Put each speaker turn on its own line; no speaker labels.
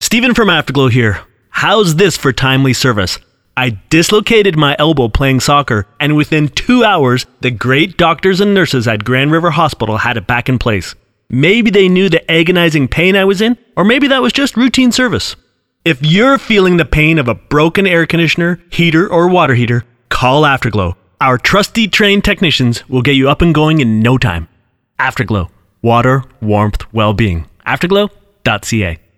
Steven from Afterglow here. How's this for timely service? I dislocated my elbow playing soccer, and within 2 hours, the great doctors and nurses at Grand River Hospital had it back in place. Maybe they knew the agonizing pain I was in, or maybe that was just routine service. If you're feeling the pain of a broken air conditioner, heater, or water heater, call Afterglow. Our trusty trained technicians will get you up and going in no time. Afterglow. Water, warmth, well-being. Afterglow.ca